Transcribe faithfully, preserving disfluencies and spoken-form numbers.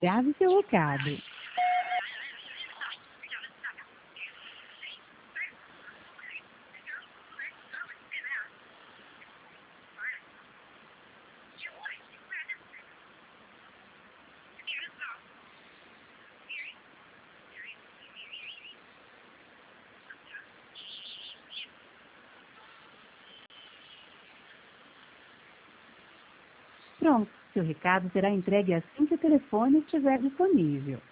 Grave seu recado. Pronto, seu recado será entregue assim que o telefone estiver disponível.